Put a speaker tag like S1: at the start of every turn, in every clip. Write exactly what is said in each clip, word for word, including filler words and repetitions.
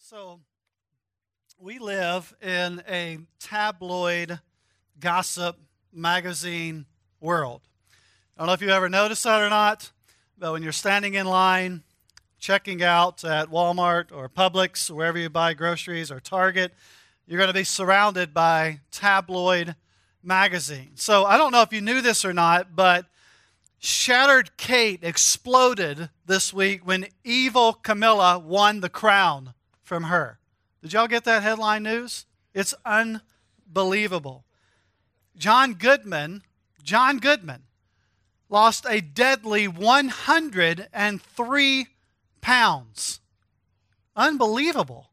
S1: So, we live in a tabloid gossip magazine world. I don't know if you ever noticed that or not, but when you're standing in line, checking out at Walmart or Publix, or wherever you buy groceries, or Target, you're going to be surrounded by tabloid magazines. So I don't know if you knew this or not, but Shattered Kate exploded this week when evil Camilla won the crown from her. Did y'all get that headline news? It's unbelievable. John Goodman, John Goodman lost a deadly one hundred three pounds. Unbelievable.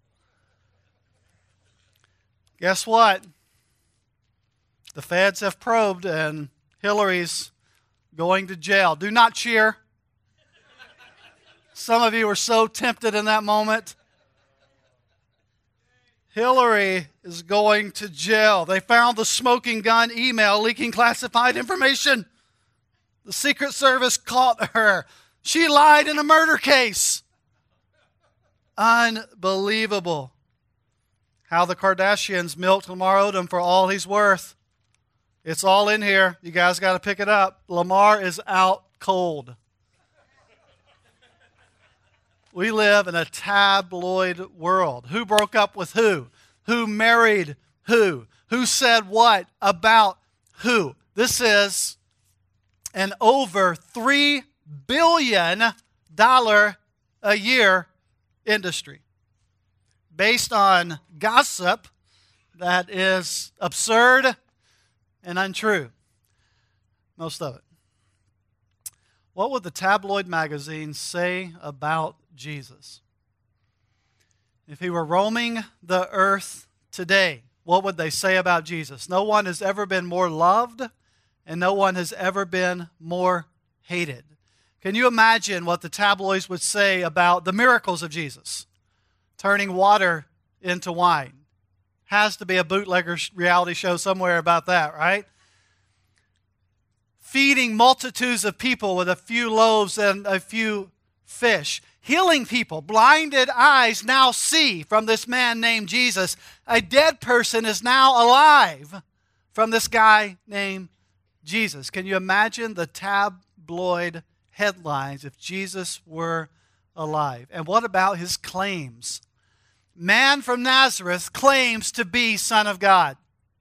S1: Guess what? The feds have probed and Hillary's going to jail. Do not cheer. Some of you were so tempted in that moment. Hillary is going to jail. They found the smoking gun email leaking classified information. The Secret Service caught her. She lied in a murder case. Unbelievable. How the Kardashians milked Lamar Odom for all he's worth. It's all in here. You guys got to pick it up. Lamar is out cold. We live in a tabloid world. Who broke up with who? Who married who? Who said what about who? This is an over three billion dollars a year industry based on gossip that is absurd and untrue. Most of it. What would the tabloid magazines say about Jesus? If he were roaming the earth today, what would they say about Jesus? No one has ever been more loved, and no one has ever been more hated. Can you imagine what the tabloids would say about the miracles of Jesus? Turning water into wine. Has to be a bootlegger reality show somewhere about that, right? Feeding multitudes of people with a few loaves and a few fish. Healing people. Blinded eyes now see from this man named Jesus. A dead person is now alive from this guy named Jesus. Can you imagine the tabloid headlines if Jesus were alive? And what about his claims? Man from Nazareth claims to be Son of God.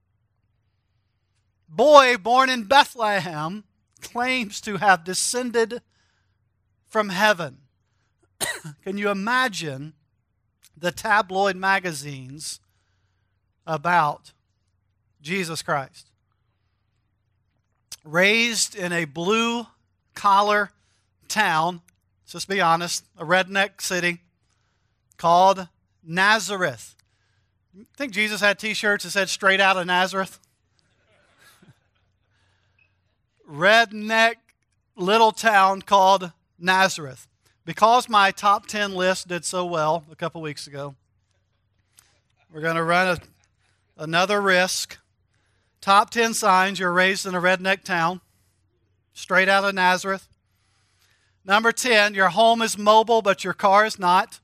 S1: Boy born in Bethlehem claims to have descended from heaven. Can you imagine the tabloid magazines about Jesus Christ? Raised in a blue-collar town, let's just be honest, a redneck city called Nazareth. You think Jesus had t-shirts that said straight out of Nazareth? Redneck little town called Nazareth. Because my top ten list did so well a couple weeks ago, we're going to run a, another risk. Top ten signs you're raised in a redneck town, straight out of Nazareth. Number ten, your home is mobile, but your car is not.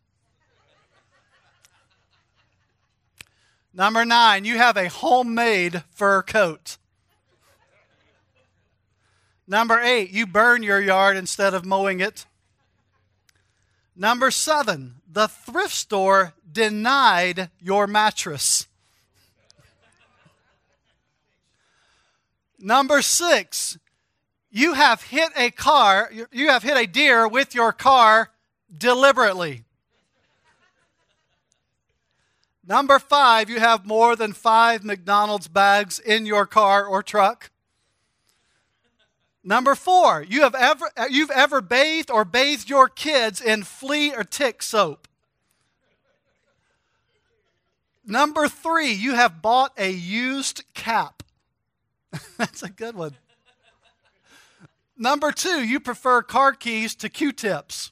S1: Number nine, you have a homemade fur coat. Number eight, you burn your yard instead of mowing it. Number seven, the thrift store denied your mattress. Number six, you have hit a car, you have hit a deer with your car deliberately. Number five, you have more than five McDonald's bags in your car or truck. Number four, you have ever, you've ever bathed or bathed your kids in flea or tick soap. Number three, you have bought a used cap. That's a good one. Number two, you prefer car keys to Q-tips.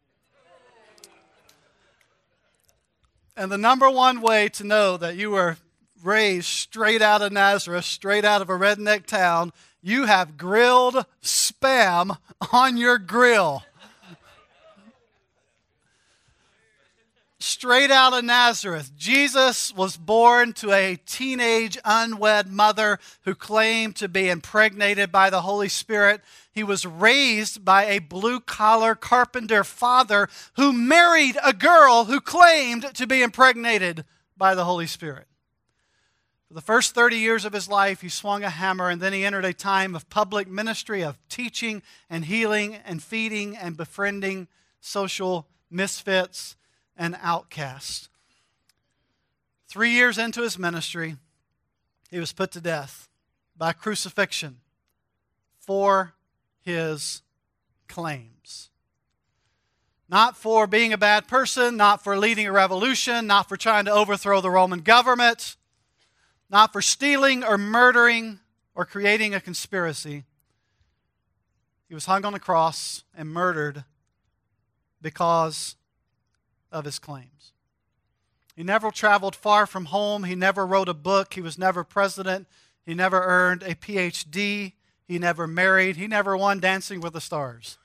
S1: And the number one way to know that you were raised straight out of Nazareth, straight out of a redneck town, you have grilled Spam on your grill. straight out of Nazareth. Jesus was born to a teenage unwed mother who claimed to be impregnated by the Holy Spirit. He was raised by a blue-collar carpenter father who married a girl who claimed to be impregnated by the Holy Spirit. For the first thirty years of his life, he swung a hammer, and then he entered a time of public ministry, of teaching and healing and feeding and befriending social misfits and outcasts. Three years into his ministry, he was put to death by crucifixion for his claims. Not for being a bad person, not for leading a revolution, not for trying to overthrow the Roman government, not for stealing or murdering or creating a conspiracy. He was hung on a cross and murdered because of his claims. He never traveled far from home. He never wrote a book. He was never president. He never earned a P H D. He never married. He never won Dancing with the Stars.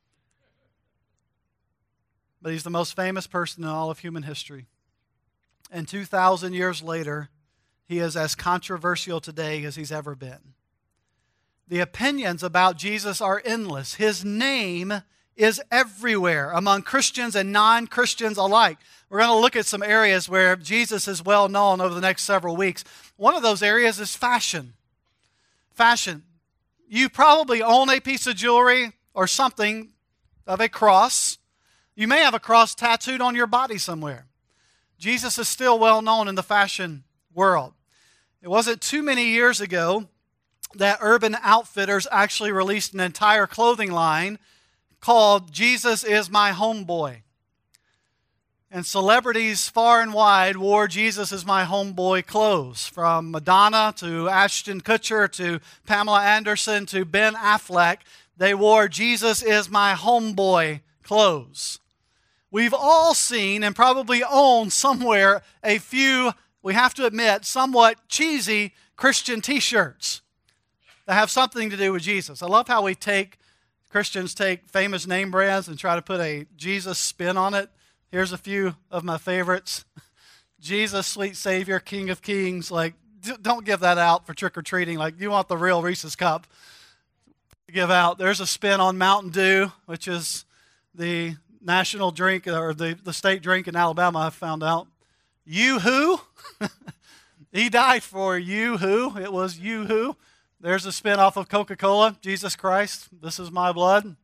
S1: But he's the most famous person in all of human history. And two thousand years later, he is as controversial today as he's ever been. The opinions about Jesus are endless. His name is everywhere among Christians and non-Christians alike. We're going to look at some areas where Jesus is well known over the next several weeks. One of those areas is fashion. Fashion. You probably own a piece of jewelry or something of a cross. You may have a cross tattooed on your body somewhere. Jesus is still well known in the fashion world. It wasn't too many years ago that Urban Outfitters actually released an entire clothing line called Jesus Is My Homeboy. And celebrities far and wide wore Jesus Is My Homeboy clothes, from Madonna to Ashton Kutcher to Pamela Anderson to Ben Affleck. They wore Jesus Is My Homeboy clothes. We've all seen and probably own somewhere a few, we have to admit, somewhat cheesy Christian t-shirts that have something to do with Jesus. I love how we take Christians take famous name brands and try to put a Jesus spin on it. Here's a few of my favorites. Jesus, sweet Savior, King of Kings. Like, don't give that out for trick-or-treating. Like, you want the real Reese's Cup to give out. There's a spin on Mountain Dew, which is the national drink, or the, the state drink in Alabama, I found out. You who? He died for you who? It was you who. There's a spin off of Coca-Cola, Jesus Christ, this is my blood.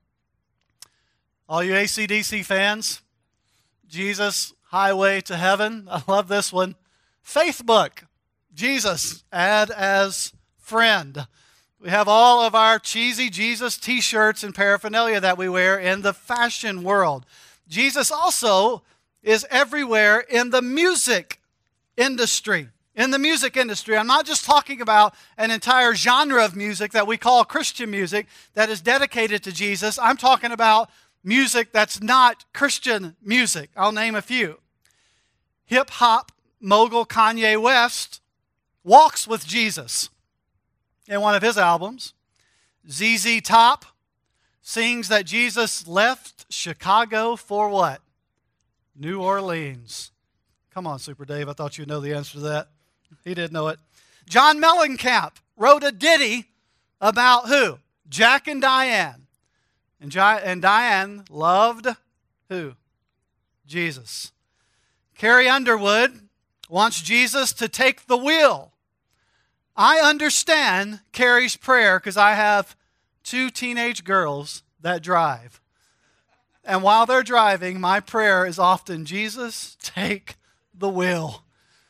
S1: All you A C D C fans, Jesus, Highway to Heaven. I love this one. Faithbook, Jesus, add as friend. We have all of our cheesy Jesus t-shirts and paraphernalia that we wear in the fashion world. Jesus also is everywhere in the music industry. In the music industry, I'm not just talking about an entire genre of music that we call Christian music that is dedicated to Jesus. I'm talking about music that's not Christian music. I'll name a few. Hip-hop mogul Kanye West walks with Jesus in one of his albums. Z Z Top sings that Jesus left Chicago for what? New Orleans. Come on, Super Dave. I thought you'd know the answer to that. He didn't know it. John Mellencamp wrote a ditty about who? Jack and Diane. And, Di- and Diane loved who? Jesus. Carrie Underwood wants Jesus to take the wheel. I understand Carrie's prayer because I have two teenage girls that drive. And while they're driving, my prayer is often, Jesus, take the wheel.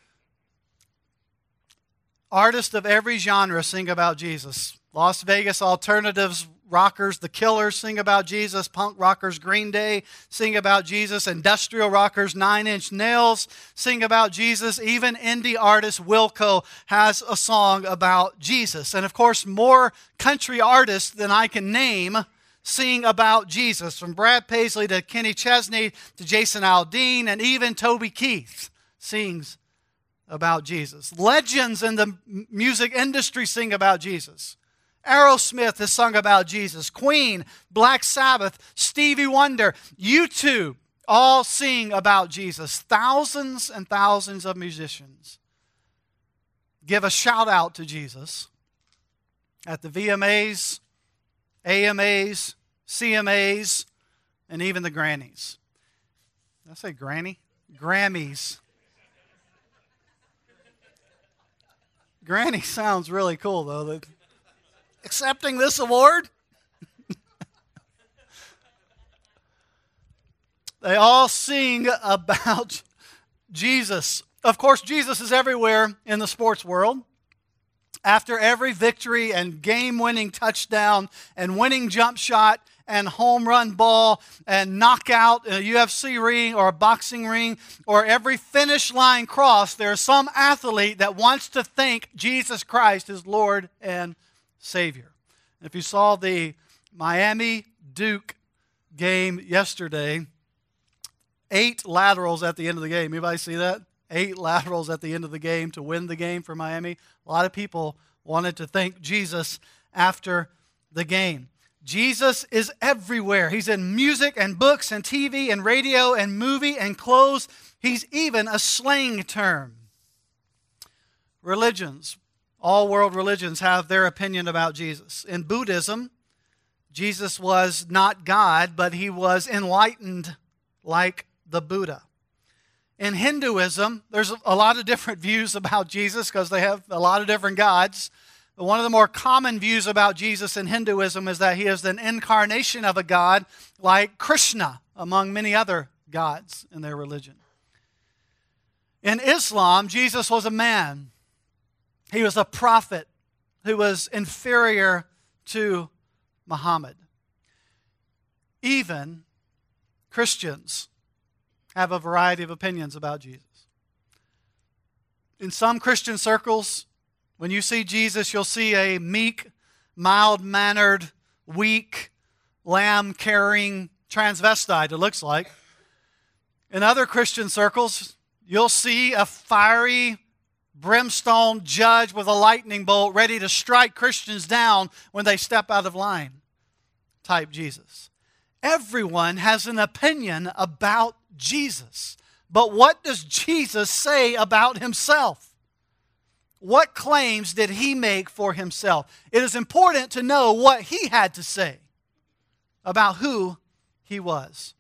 S1: Artists of every genre sing about Jesus. Las Vegas alternatives rockers, The Killers, sing about Jesus. Punk rockers, Green Day, sing about Jesus. Industrial rockers, Nine Inch Nails, sing about Jesus. Even indie artist Wilco has a song about Jesus. And of course, more country artists than I can name sing about Jesus. From Brad Paisley to Kenny Chesney to Jason Aldean, and even Toby Keith sings about Jesus. Legends in the music industry sing about Jesus. Aerosmith has sung about Jesus. Queen, Black Sabbath, Stevie Wonder, U two, all sing about Jesus. Thousands and thousands of musicians give a shout out to Jesus at the V M As, A M As, C M As, and even the Grannies. Did I say granny? Grammys. Granny sounds really cool, though. That accepting this award? They all sing about Jesus. Of course, Jesus is everywhere in the sports world. After every victory and game-winning touchdown and winning jump shot and home run ball and knockout in a U F C ring or a boxing ring or every finish line cross, there's some athlete that wants to thank Jesus Christ as Lord and Savior. If you saw the Miami-Duke game yesterday, eight laterals at the end of the game. Anybody see that? Eight laterals at the end of the game to win the game for Miami. A lot of people wanted to thank Jesus after the game. Jesus is everywhere. He's in music and books and T V and radio and movie and clothes. He's even a slang term. Religions, all world religions have their opinion about Jesus. In Buddhism, Jesus was not God, but he was enlightened like the Buddha. In Hinduism, there's a lot of different views about Jesus because they have a lot of different gods. But one of the more common views about Jesus in Hinduism is that he is an incarnation of a god like Krishna, among many other gods in their religion. In Islam, Jesus was a man. He was a prophet who was inferior to Muhammad. Even Christians have a variety of opinions about Jesus. In some Christian circles, when you see Jesus, you'll see a meek, mild-mannered, weak, lamb-carrying transvestite, it looks like. In other Christian circles, you'll see a fiery, brimstone judge with a lightning bolt ready to strike Christians down when they step out of line, type Jesus. Everyone has an opinion about Jesus. But what does Jesus say about himself? What claims did he make for himself? It is important to know what he had to say about who he was.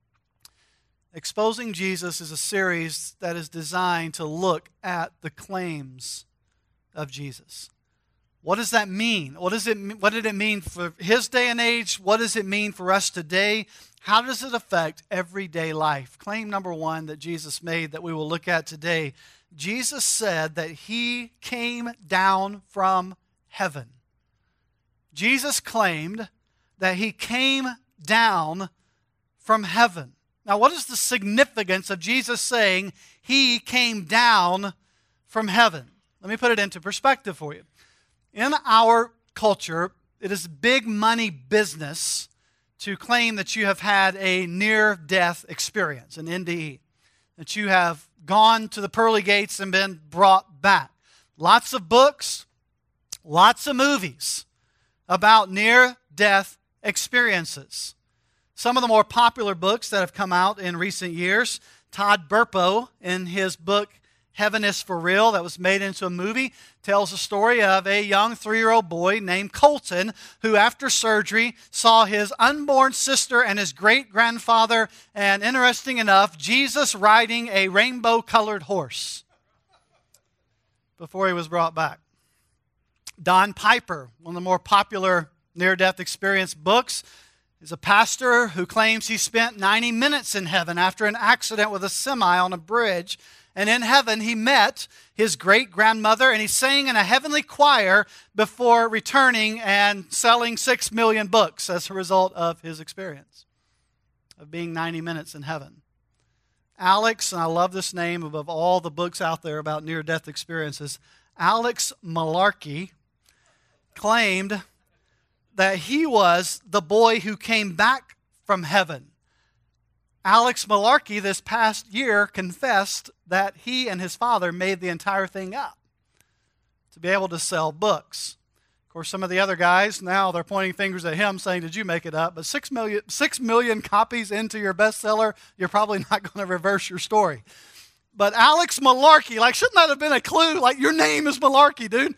S1: Exposing Jesus is a series that is designed to look at the claims of Jesus. What does that mean? What does it, what did it mean for his day and age? What does it mean for us today? How does it affect everyday life? Claim number one that Jesus made that we will look at today. Jesus said that he came down from heaven. Jesus claimed that he came down from heaven. Now, what is the significance of Jesus saying he came down from heaven? Let me put it into perspective for you. In our culture, it is big money business to claim that you have had a near-death experience, an N D E, that you have gone to the pearly gates and been brought back. Lots of books, lots of movies about near-death experiences. Some of the more popular books that have come out in recent years, Todd Burpo, in his book Heaven is for Real, that was made into a movie, tells the story of a young three-year-old boy named Colton who, after surgery, saw his unborn sister and his great-grandfather, and interesting enough, Jesus riding a rainbow-colored horse before he was brought back. Don Piper, one of the more popular near-death experience books, is a pastor who claims he spent ninety minutes in heaven after an accident with a semi on a bridge. And in heaven, he met his great-grandmother, and he sang in a heavenly choir before returning and selling six million books as a result of his experience of being ninety minutes in heaven. Alex, and I love this name above all the books out there about near-death experiences, Alex Malarkey claimed that he was the boy who came back from heaven. Alex Malarkey this past year confessed that he and his father made the entire thing up to be able to sell books. Of course, some of the other guys, now they're pointing fingers at him saying, did you make it up? But six million, six million copies into your bestseller, you're probably not going to reverse your story. But Alex Malarkey, like, shouldn't that have been a clue? Like, your name is Malarkey, dude.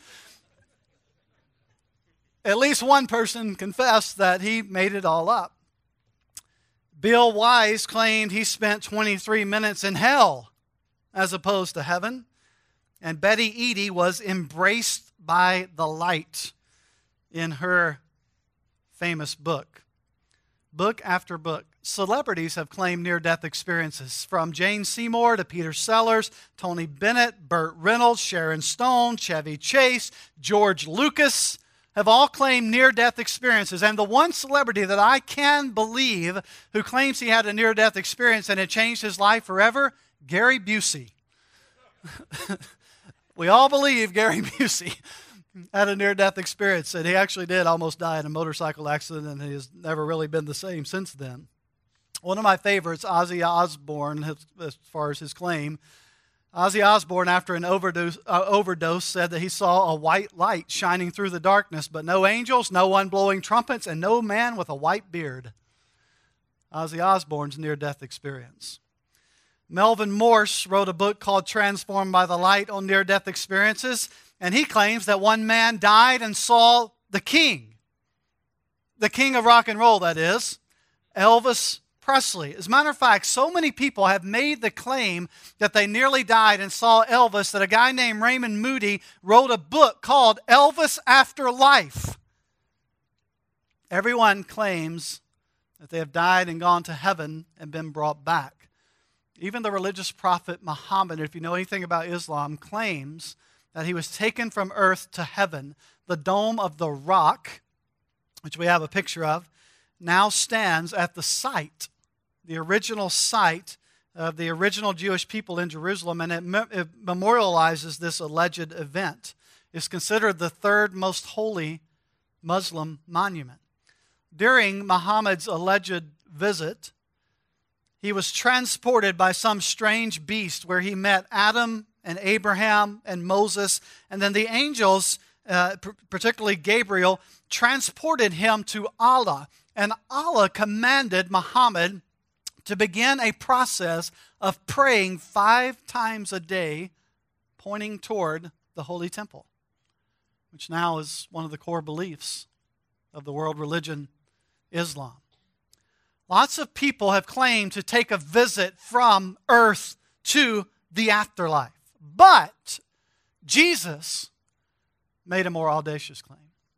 S1: At least one person confessed that he made it all up. Bill Wise claimed he spent twenty-three minutes in hell as opposed to heaven. And Betty Eadie was embraced by the light in her famous book. Book after book. Celebrities have claimed near-death experiences, from Jane Seymour to Peter Sellers, Tony Bennett, Burt Reynolds, Sharon Stone, Chevy Chase, George Lucas have all claimed near-death experiences. And the one celebrity that I can believe who claims he had a near-death experience and it changed his life forever, Gary Busey. We all believe Gary Busey had a near-death experience, and he actually did almost die in a motorcycle accident, and he has never really been the same since then. One of my favorites, Ozzy Osbourne, as far as his claim. Ozzy Osbourne, after an overdose, uh, overdose, said that he saw a white light shining through the darkness, but no angels, no one blowing trumpets, and no man with a white beard. Ozzy Osbourne's near-death experience. Melvin Morse wrote a book called Transformed by the Light on near-death experiences, and he claims that one man died and saw the king. The king of rock and roll, that is, Elvis Presley. As a matter of fact, so many people have made the claim that they nearly died and saw Elvis that a guy named Raymond Moody wrote a book called Elvis After Life. Everyone claims that they have died and gone to heaven and been brought back. Even the religious prophet Muhammad, if you know anything about Islam, claims that he was taken from earth to heaven. The Dome of the Rock, which we have a picture of, now stands at the site, the original site of the original Jewish people in Jerusalem, and it, me- it memorializes this alleged event. It's considered the third most holy Muslim monument. During Muhammad's alleged visit, he was transported by some strange beast where he met Adam and Abraham and Moses, and then the angels, uh, particularly Gabriel, transported him to Allah. And Allah commanded Muhammad to begin a process of praying five times a day, pointing toward the Holy Temple, which now is one of the core beliefs of the world religion, Islam. Lots of people have claimed to take a visit from earth to the afterlife. But Jesus made a more audacious claim.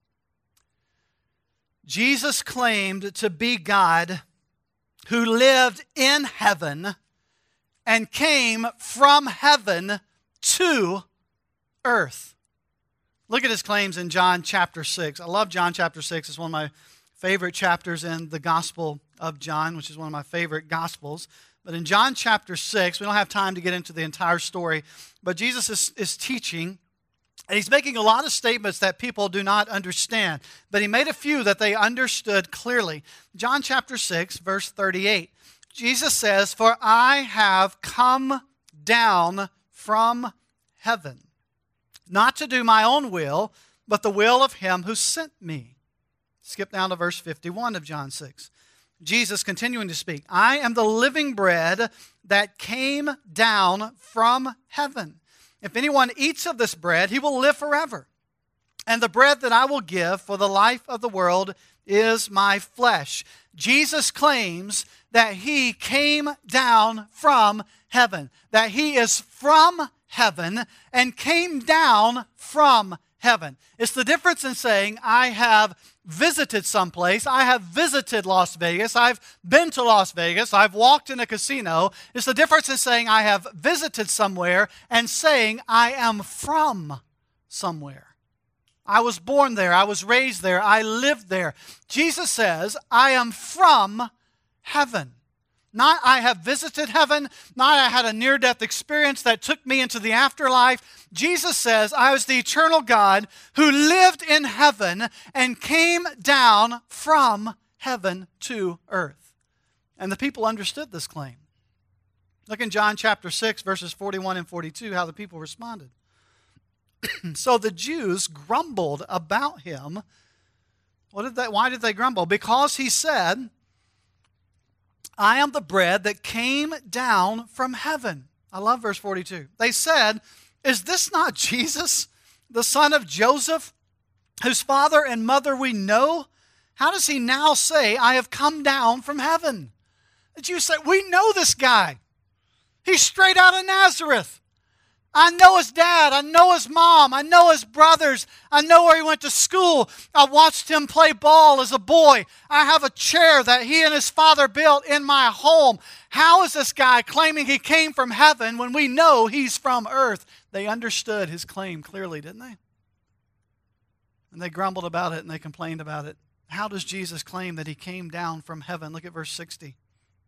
S1: Jesus claimed to be God who lived in heaven and came from heaven to earth. Look at his claims in John chapter six. I love John chapter six. It's one of my favorite chapters in the Gospel of John, which is one of my favorite Gospels. But in John chapter six, we don't have time to get into the entire story, but Jesus is, is teaching, and he's making a lot of statements that people do not understand. But he made a few that they understood clearly. John chapter six, verse thirty-eight. Jesus says, "For I have come down from heaven, not to do my own will, but the will of him who sent me." Skip down to verse fifty-one of John six. Jesus continuing to speak, "I am the living bread that came down from heaven. If anyone eats of this bread, he will live forever. And the bread that I will give for the life of the world is my flesh." Jesus claims that he came down from heaven, that he is from heaven and came down from heaven. It's the difference in saying, I have visited someplace, I have visited Las Vegas, I've been to Las Vegas, I've walked in a casino. It's the difference in saying, I have visited somewhere and saying, I am from somewhere. I was born there, I was raised there, I lived there. Jesus says, I am from heaven. Not I have visited heaven, not I had a near-death experience that took me into the afterlife. Jesus says, I was the eternal God who lived in heaven and came down from heaven to earth. And the people understood this claim. Look in John chapter six, verses forty-one and forty-two, how the people responded. So the Jews grumbled about him. What did they, why did they grumble? Because he said, I am the bread that came down from heaven. I love verse forty-two. They said, is this not Jesus, the son of Joseph, whose father and mother we know? How does he now say, I have come down from heaven? The Jews said, we know this guy. He's straight out of Nazareth. I know his dad. I know his mom. I know his brothers. I know where he went to school. I watched him play ball as a boy. I have a chair that he and his father built in my home. How is this guy claiming he came from heaven when we know he's from earth? They understood his claim clearly, didn't they? And they grumbled about it and they complained about it. How does Jesus claim that he came down from heaven? Look at verse sixty.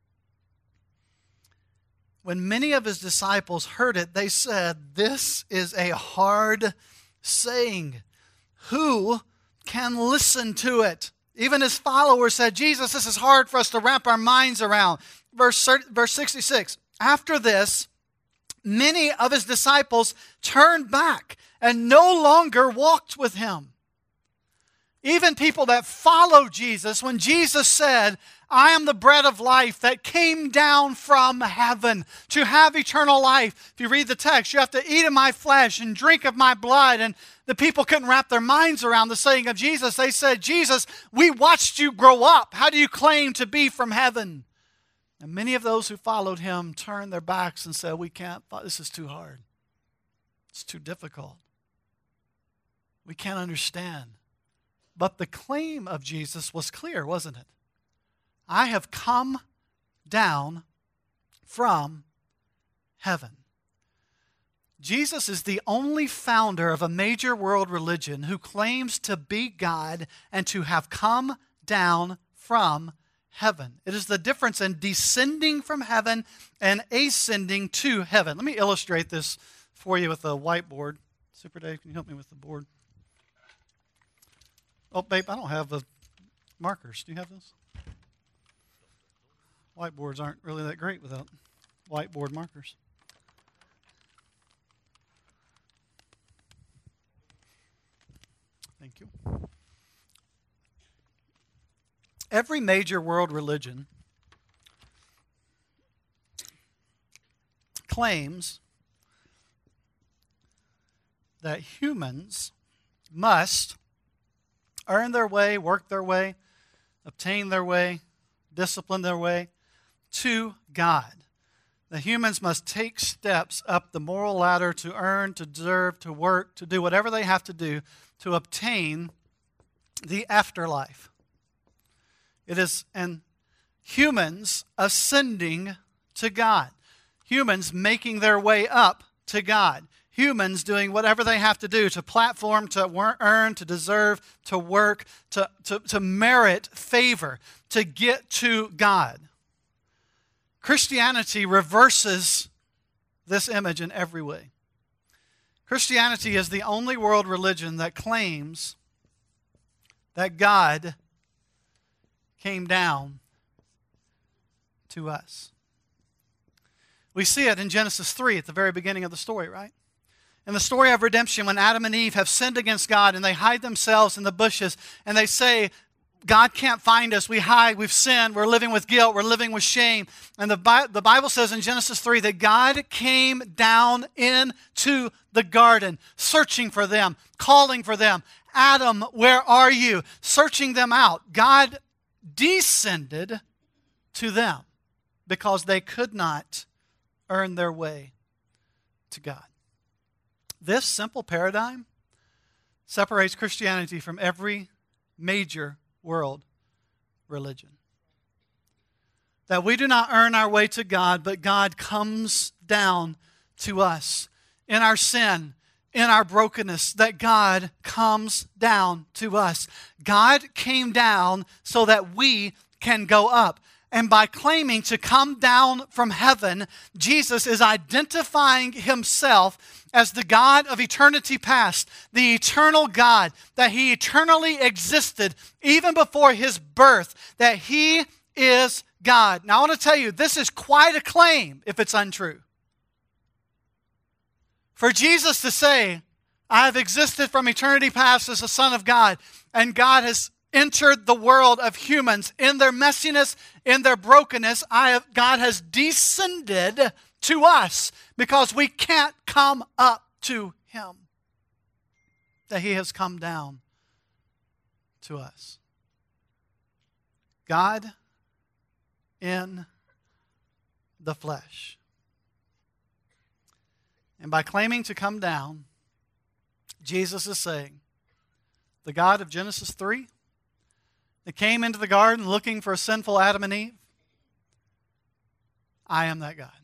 S1: When many of his disciples heard it, they said, this is a hard saying. Who can listen to it? Even his followers said, Jesus, this is hard for us to wrap our minds around. Verse, verse sixty-six, after this, many of his disciples turned back and no longer walked with him. Even people that followed Jesus, when Jesus said, I am the bread of life that came down from heaven to have eternal life. If you read the text, you have to eat of my flesh and drink of my blood. And the people couldn't wrap their minds around the saying of Jesus. They said, Jesus, we watched you grow up. How do you claim to be from heaven? And many of those who followed him turned their backs and said, we can't, this is too hard. It's too difficult. We can't understand. But the claim of Jesus was clear, wasn't it? I have come down from heaven. Jesus is the only founder of a major world religion who claims to be God and to have come down from heaven. It is the difference in descending from heaven and ascending to heaven. Let me illustrate this for you with a whiteboard. Super Dave, can you help me with the board? Oh, babe, I don't have the markers. Do you have those? Whiteboards aren't really that great without whiteboard markers. Thank you. Every major world religion claims that humans must earn their way, work their way, obtain their way, discipline their way to God. The humans must take steps up the moral ladder to earn, to deserve, to work, to do whatever they have to do to obtain the afterlife. It is and humans ascending to God. Humans making their way up to God. Humans doing whatever they have to do to platform, to earn, to deserve, to work, to, to, to merit favor, to get to God. Christianity reverses this image in every way. Christianity is the only world religion that claims that God came down to us. We see it in Genesis three at the very beginning of the story, right? In the story of redemption, when Adam and Eve have sinned against God and they hide themselves in the bushes and they say, God can't find us. We hide. We've sinned. We're living with guilt. We're living with shame. And the, Bi- the Bible says in Genesis three that God came down into the garden, searching for them, calling for them. Adam, where are you? Searching them out. God descended to them because they could not earn their way to God. This simple paradigm separates Christianity from every major world religion. That we do not earn our way to God, but God comes down to us in our sin, in our brokenness, that God comes down to us. God came down so that we can go up. And by claiming to come down from heaven, Jesus is identifying himself as the God of eternity past, the eternal God, that he eternally existed even before his birth, that he is God. Now I want to tell you, this is quite a claim if it's untrue. For Jesus to say, I have existed from eternity past as the Son of God, and God has entered the world of humans in their messiness, in their brokenness. I have, God has descended to us because we can't come up to Him. That He has come down to us. God in the flesh. And by claiming to come down, Jesus is saying, the God of Genesis three, that came into the garden looking for a sinful Adam and Eve, I am that God.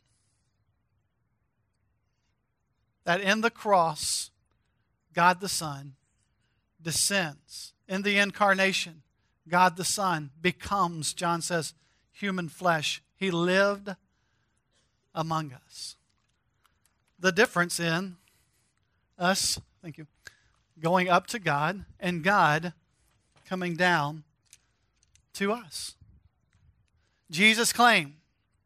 S1: That in the cross, God the Son descends. In the incarnation, God the Son becomes, John says, human flesh. He lived among us. The difference in us, thank you, going up to God and God coming down to us. Jesus claimed,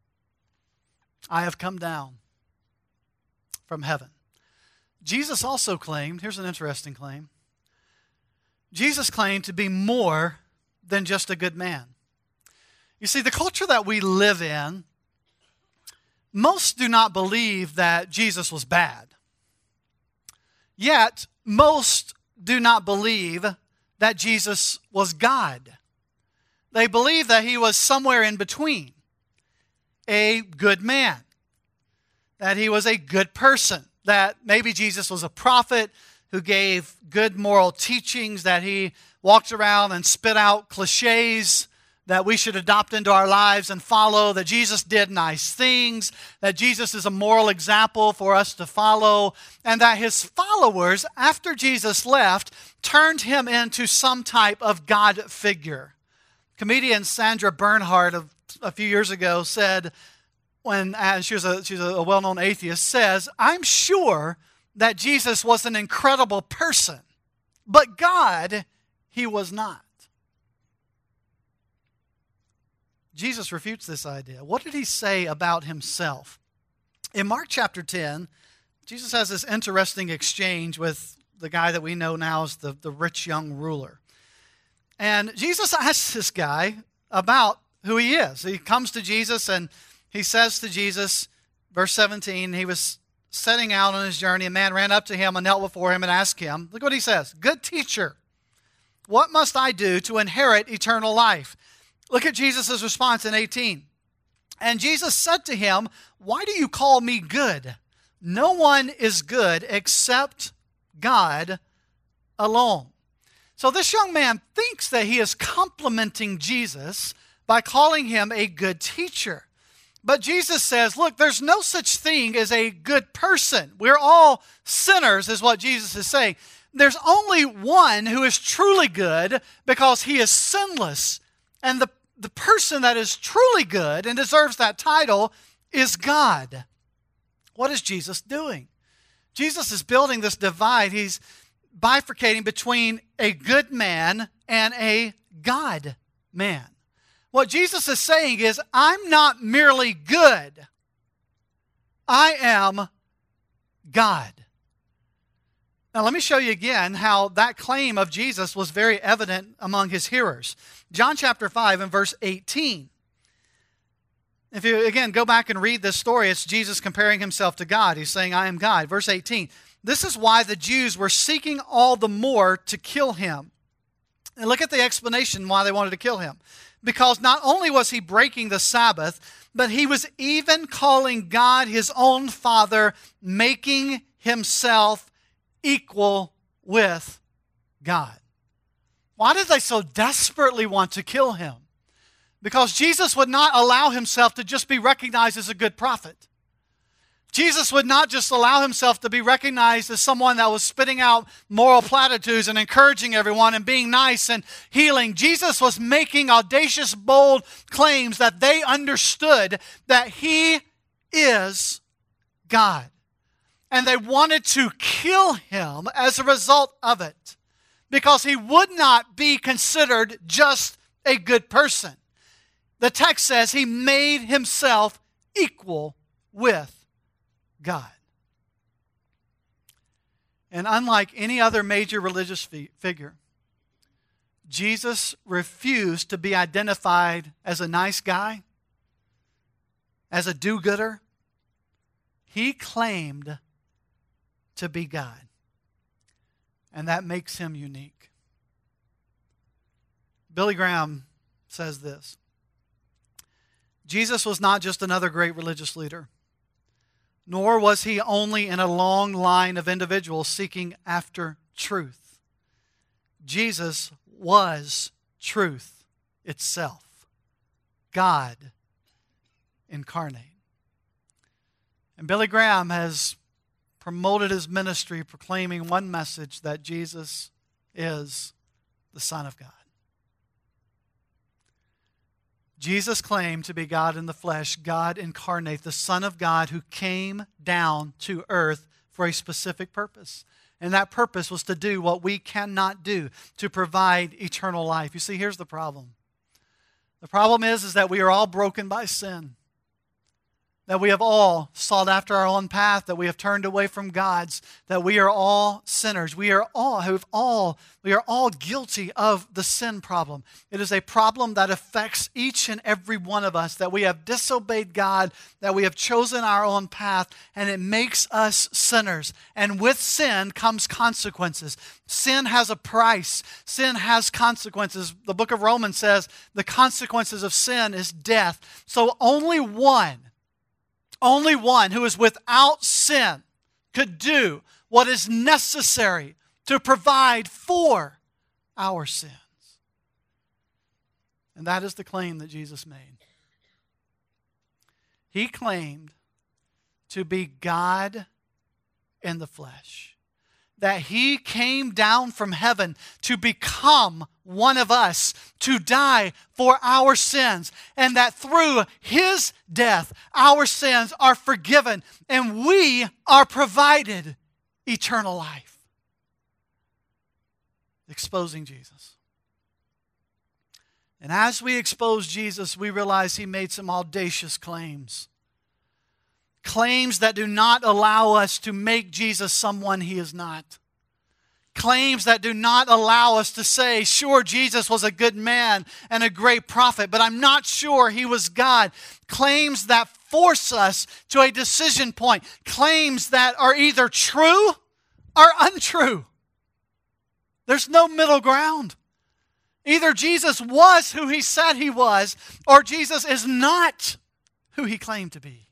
S1: I have come down from heaven. Jesus also claimed, here's an interesting claim, Jesus claimed to be more than just a good man. You see, the culture that we live in, most do not believe that Jesus was bad. Yet, most do not believe that Jesus was God. They believe that He was somewhere in between, a good man, that He was a good person, that maybe Jesus was a prophet who gave good moral teachings, that He walked around and spit out cliches that we should adopt into our lives and follow, that Jesus did nice things, that Jesus is a moral example for us to follow, and that His followers, after Jesus left, turned Him into some type of God figure. Comedian Sandra Bernhard of a few years ago said, when uh, she was a, she's a well-known atheist, says, I'm sure that Jesus was an incredible person, but God, He was not. Jesus refutes this idea. What did He say about Himself? In Mark chapter ten, Jesus has this interesting exchange with the guy that we know now as the, the rich young ruler. And Jesus asks this guy about who he is. He comes to Jesus and he says to Jesus, verse seventeen, he was setting out on his journey. A man ran up to him and knelt before him and asked him, look what he says, good teacher, what must I do to inherit eternal life? Look at Jesus' response in eighteen. And Jesus said to him, why do you call me good? No one is good except God alone. So this young man thinks that he is complimenting Jesus by calling him a good teacher. But Jesus says, look, there's no such thing as a good person. We're all sinners, is what Jesus is saying. There's only one who is truly good because He is sinless. And the, the person that is truly good and deserves that title is God. What is Jesus doing? Jesus is building this divide. He's bifurcating between a good man and a God man. What Jesus is saying is, I'm not merely good. I am God. Now let me show you again how that claim of Jesus was very evident among His hearers. John chapter five and verse eighteen. If you, again, go back and read this story, it's Jesus comparing Himself to God. He's saying, I am God. Verse eighteen. This is why the Jews were seeking all the more to kill Him. And look at the explanation why they wanted to kill Him. Because not only was He breaking the Sabbath, but He was even calling God His own Father, making Himself equal with God. Why did they so desperately want to kill Him? Because Jesus would not allow Himself to just be recognized as a good prophet. Jesus would not just allow Himself to be recognized as someone that was spitting out moral platitudes and encouraging everyone and being nice and healing. Jesus was making audacious, bold claims that they understood that He is God. And they wanted to kill Him as a result of it, because He would not be considered just a good person. The text says He made Himself equal with God. And unlike any other major religious fi- figure, Jesus refused to be identified as a nice guy, as a do-gooder. He claimed to be God. And that makes him unique. Billy Graham says this: Jesus was not just another great religious leader, nor was he only in a long line of individuals seeking after truth. Jesus was truth itself, God incarnate. And Billy Graham has promoted his ministry proclaiming one message, that Jesus is the Son of God. Jesus claimed to be God in the flesh, God incarnate, the Son of God who came down to earth for a specific purpose. And that purpose was to do what we cannot do, to provide eternal life. You see, here's the problem. The problem is, is that we are all broken by sin. That we have all sought after our own path, that we have turned away from God's, that we are all sinners. We are all, have all, we are all guilty of the sin problem. It is a problem that affects each and every one of us, that we have disobeyed God, that we have chosen our own path, and it makes us sinners. And with sin comes consequences. Sin has a price. Sin has consequences. The book of Romans says the consequences of sin is death. So only one Only one who is without sin could do what is necessary to provide for our sins. And that is the claim that Jesus made. He claimed to be God in the flesh. That he came down from heaven to become one of us, to die for our sins, and that through his death, our sins are forgiven, and we are provided eternal life. Exposing Jesus. And as we expose Jesus, we realize he made some audacious claims. Claims that do not allow us to make Jesus someone he is not. Claims that do not allow us to say, sure, Jesus was a good man and a great prophet, but I'm not sure he was God. Claims that force us to a decision point. Claims that are either true or untrue. There's no middle ground. Either Jesus was who he said he was, or Jesus is not who he claimed to be.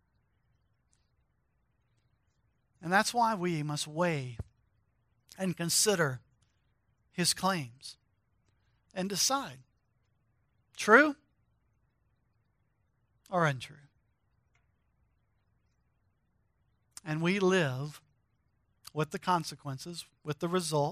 S1: And that's why we must weigh and consider his claims and decide, true or untrue. And we live with the consequences, with the result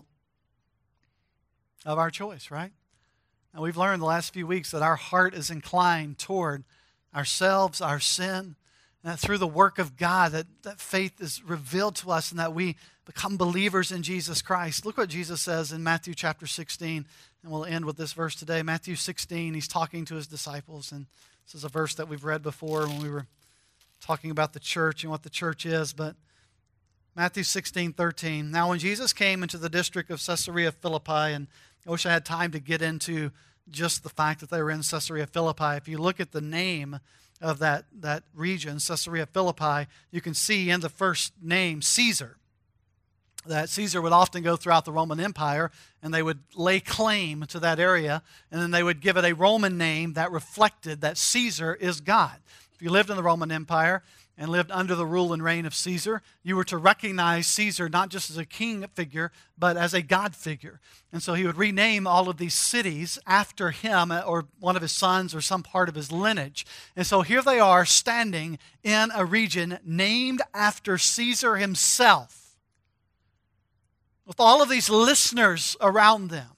S1: of our choice, right? And we've learned the last few weeks that our heart is inclined toward ourselves, our sin, and that through the work of God, that, that faith is revealed to us and that we become believers in Jesus Christ. Look what Jesus says in Matthew chapter sixteen, and we'll end with this verse today. Matthew sixteen, he's talking to his disciples, and this is a verse that we've read before when we were talking about the church and what the church is, but Matthew sixteen, thirteen. Now when Jesus came into the district of Caesarea Philippi, and I wish I had time to get into just the fact that they were in Caesarea Philippi. If you look at the name of that, that region, Caesarea Philippi, you can see in the first name, Caesar. That Caesar would often go throughout the Roman Empire, and they would lay claim to that area, and then they would give it a Roman name that reflected that Caesar is God. If you lived in the Roman Empire and lived under the rule and reign of Caesar, you were to recognize Caesar not just as a king figure, but as a God figure. And so he would rename all of these cities after him or one of his sons or some part of his lineage. And so here they are standing in a region named after Caesar himself, with all of these listeners around them,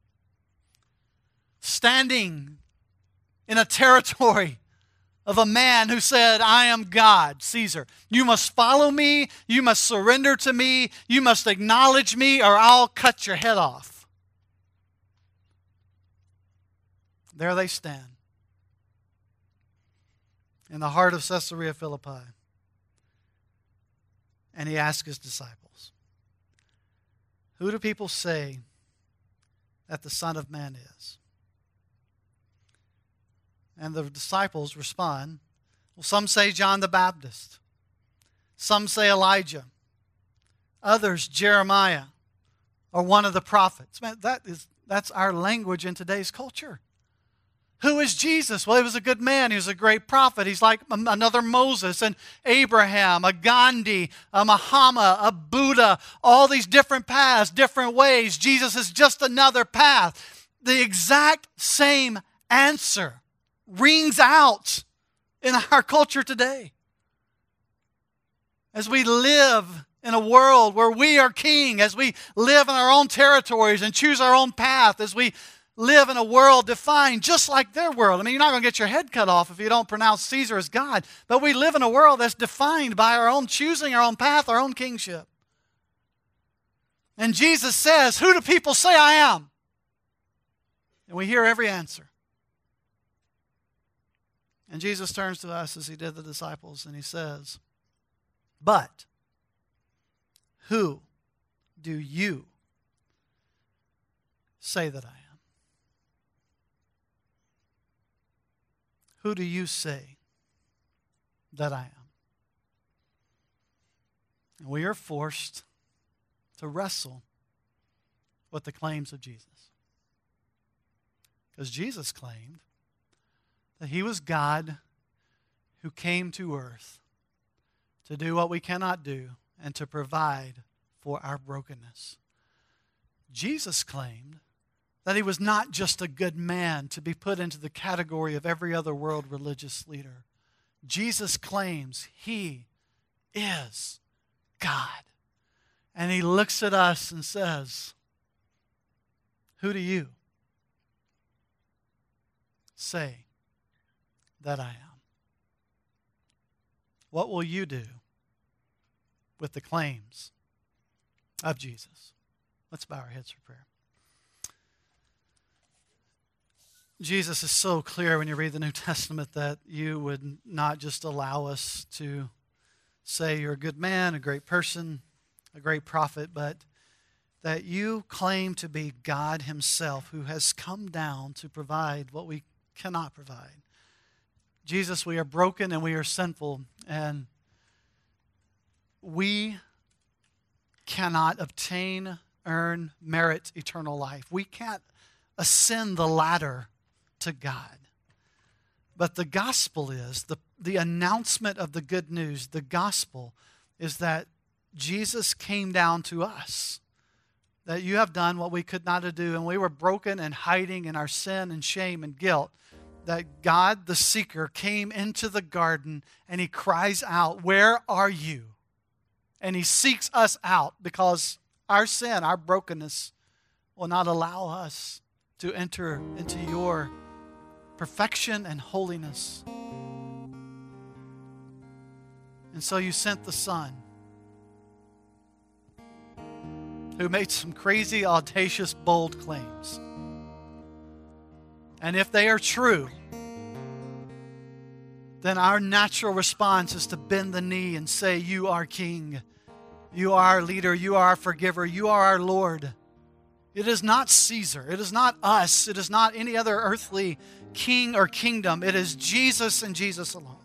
S1: standing in a territory of a man who said, I am God, Caesar. You must follow me. You must surrender to me. You must acknowledge me, or I'll cut your head off. There they stand in the heart of Caesarea Philippi. And he asked his disciples, Who do people say that the Son of Man is? And the disciples respond, well, some say John the Baptist. Some say Elijah. Others, Jeremiah, or one of the prophets. Man, that is, that's our language in today's culture. Who is Jesus? Well, he was a good man. He was a great prophet. He's like another Moses and Abraham, a Gandhi, a Muhammad, a Buddha, all these different paths, different ways. Jesus is just another path. The exact same answer rings out in our culture today. As we live in a world where we are king, as we live in our own territories and choose our own path, as we live in a world defined just like their world. I mean, you're not going to get your head cut off if you don't pronounce Caesar as God, but we live in a world that's defined by our own choosing, our own path, our own kingship. And Jesus says, who do people say I am? And we hear every answer. And Jesus turns to us as he did the disciples and he says, but who do you say that I am? Who do you say that I am? And we are forced to wrestle with the claims of Jesus. Because Jesus claimed that he was God who came to earth to do what we cannot do and to provide for our brokenness. Jesus claimed that he was not just a good man to be put into the category of every other world religious leader. Jesus claims he is God. And he looks at us and says, who do you say that I am? What will you do with the claims of Jesus? Let's bow our heads for prayer. Jesus is so clear when you read the New Testament that you would not just allow us to say you're a good man, a great person, a great prophet, but that you claim to be God himself who has come down to provide what we cannot provide. Jesus, we are broken and we are sinful, and we cannot obtain, earn, merit eternal life. We can't ascend the ladder to God. But the gospel is, the, the announcement of the good news, the gospel is that Jesus came down to us. That you have done what we could not do, and we were broken and hiding in our sin and shame and guilt. That God, the seeker, came into the garden and he cries out, where are you? And he seeks us out because our sin, our brokenness will not allow us to enter into your perfection and holiness. And so you sent the Son, who made some crazy, audacious, bold claims. And if they are true, then our natural response is to bend the knee and say, you are King. You are our leader. You are our forgiver. You are our Lord. It is not Caesar. It is not us. It is not any other earthly king or kingdom. It is Jesus and Jesus alone.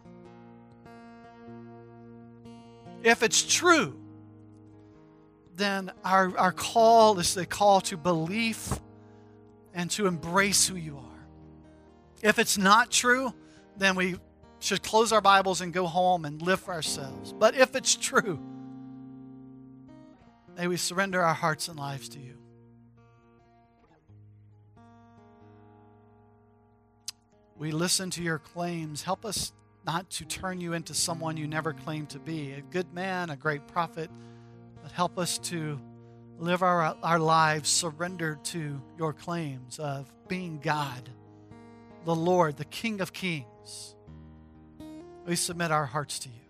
S1: If it's true, then our, our call is the call to belief and to embrace who you are. If it's not true, then we should close our Bibles and go home and live for ourselves. But if it's true, may we surrender our hearts and lives to you. We listen to your claims. Help us not to turn you into someone you never claimed to be, a good man, a great prophet, but help us to live our, our lives surrendered to your claims of being God, the Lord, the King of Kings. We submit our hearts to you.